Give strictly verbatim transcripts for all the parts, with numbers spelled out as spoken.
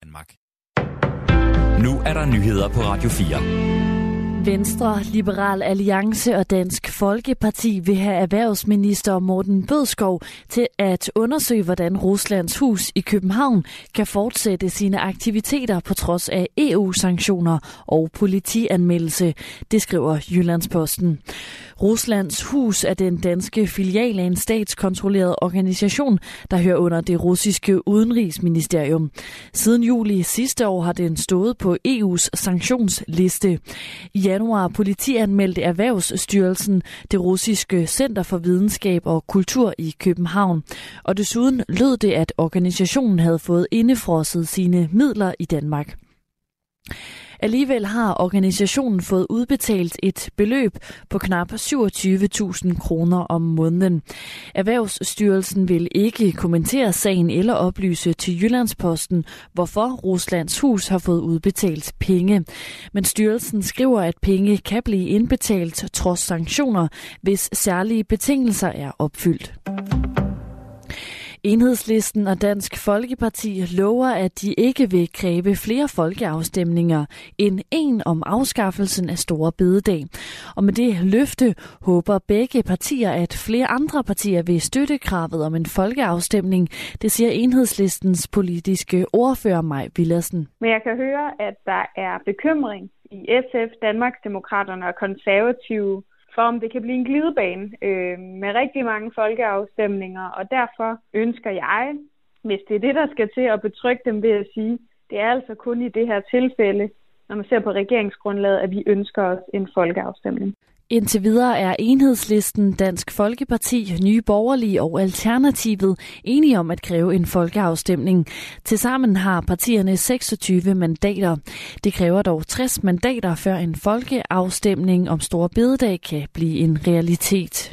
Danmark. Nu er der nyheder på Radio fire. Venstre, Liberal Alliance og Dansk Folkeparti vil have erhvervsminister Morten Bødskov til at undersøge, hvordan Ruslands hus i København kan fortsætte sine aktiviteter på trods af E U-sanktioner og politianmeldelse. Det skriver Jyllandsposten. Ruslands hus er den danske filial af en statskontrolleret organisation, der hører under det russiske udenrigsministerium. Siden juli sidste år har den stået på E U's sanktionsliste. I januar politianmeldte Erhvervsstyrelsen det russiske Center for Videnskab og Kultur i København. Og desuden lød det, at organisationen havde fået indefrosset sine midler i Danmark. Alligevel har organisationen fået udbetalt et beløb på knap syvogtyve tusind kroner om måneden. Erhvervsstyrelsen vil ikke kommentere sagen eller oplyse til Jyllandsposten, hvorfor Ruslands hus har fået udbetalt penge. Men styrelsen skriver, at penge kan blive indbetalt trods sanktioner, hvis særlige betingelser er opfyldt. Enhedslisten og Dansk Folkeparti lover, at de ikke vil kræve flere folkeafstemninger end en om afskaffelsen af Store Bededag. Og med det løfte håber begge partier, at flere andre partier vil støtte kravet om en folkeafstemning. Det siger Enhedslistens politiske ordfører Mai Villadsen. Men jeg kan høre, at der er bekymring i S F, Danmarksdemokraterne og Konservative for om det kan blive en glidebane øh, med rigtig mange folkeafstemninger, og derfor ønsker jeg, hvis det er det, der skal til at betrygge dem ved at sige, det er altså kun i det her tilfælde, når man ser på regeringsgrundlaget, at vi ønsker os en folkeafstemning. Indtil videre er Enhedslisten, Dansk Folkeparti, Nye Borgerlige og Alternativet enige om at kræve en folkeafstemning. Tilsammen har partierne seksogtyve mandater. Det kræver dog tres mandater, før en folkeafstemning om Store Bededag kan blive en realitet.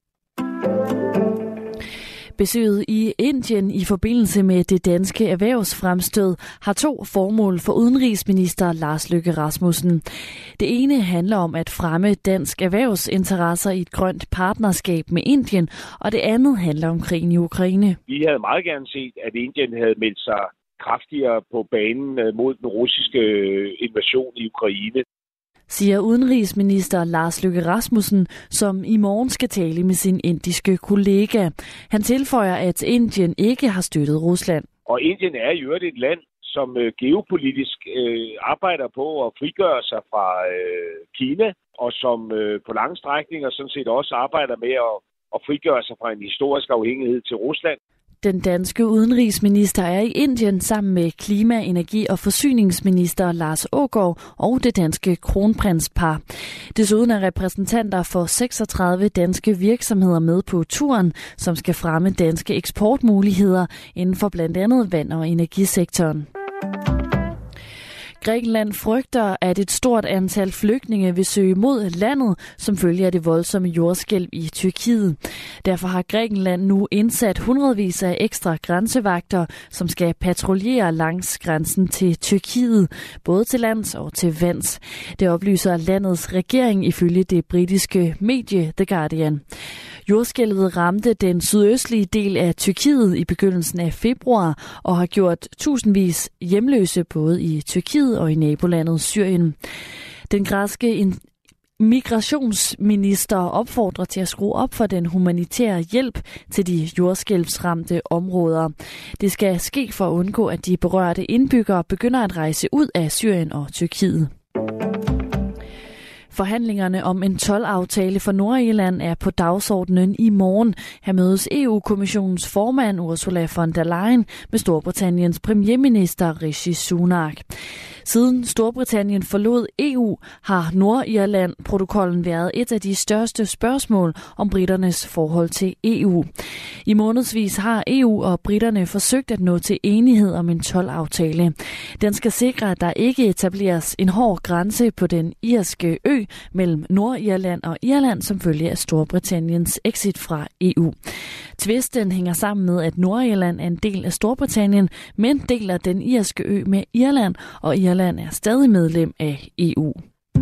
Besøget i Indien i forbindelse med det danske erhvervsfremstød har to formål for udenrigsminister Lars Løkke Rasmussen. Det ene handler om at fremme dansk erhvervsinteresser i et grønt partnerskab med Indien, og det andet handler om krigen i Ukraine. Vi havde meget gerne set, at Indien havde meldt sig kraftigere på banen mod den russiske invasion i Ukraine, siger udenrigsminister Lars Løkke Rasmussen, som i morgen skal tale med sin indiske kollega. Han tilføjer, at Indien ikke har støttet Rusland. Og Indien er jo et land, som geopolitisk øh, arbejder på at frigøre sig fra øh, Kina, og som øh, på lange strækninger sådan set også arbejder med at, at frigøre sig fra en historisk afhængighed til Rusland. Den danske udenrigsminister er i Indien sammen med klima-, energi- og forsyningsminister Lars Aagaard og det danske kronprinspar. Desuden er repræsentanter for seksogtredive danske virksomheder med på turen, som skal fremme danske eksportmuligheder inden for blandt andet vand- og energisektoren. Grækenland frygter, at et stort antal flygtninge vil søge mod landet som følge af det voldsomme jordskælv i Tyrkiet. Derfor har Grækenland nu indsat hundredvis af ekstra grænsevagter, som skal patruljere langs grænsen til Tyrkiet, både til lands og til vands. Det oplyser landets regering ifølge det britiske medie The Guardian. Jordskælvet ramte den sydøstlige del af Tyrkiet i begyndelsen af februar og har gjort tusindvis hjemløse både i Tyrkiet og i nabolandet Syrien. Den græske migrationsminister opfordrer til at skrue op for den humanitære hjælp til de jordskælvsramte områder. Det skal ske for at undgå, at de berørte indbyggere begynder at rejse ud af Syrien og Tyrkiet. Forhandlingerne om en toldaftale for Nordirland er på dagsordenen i morgen. Her mødes E U-kommissionens formand Ursula von der Leyen med Storbritanniens premierminister Rishi Sunak. Siden Storbritannien forlod E U, har Nordirland-protokollen været et af de største spørgsmål om briternes forhold til E U. I månedsvis har E U og briterne forsøgt at nå til enighed om en toldaftale. Den skal sikre, at der ikke etableres en hård grænse på den irske ø mellem Nordirland og Irland som følge af Storbritanniens exit fra E U. Tvisten hænger sammen med, at Nordirland er en del af Storbritannien, men deler den irske ø med Irland, og Irland er stadig medlem af E U.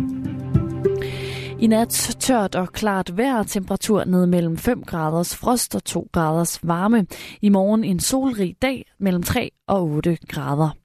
I nat tørt og klart vejr, temperatur ned mellem fem graders frost og to graders varme. I morgen en solrig dag mellem tre og otte grader.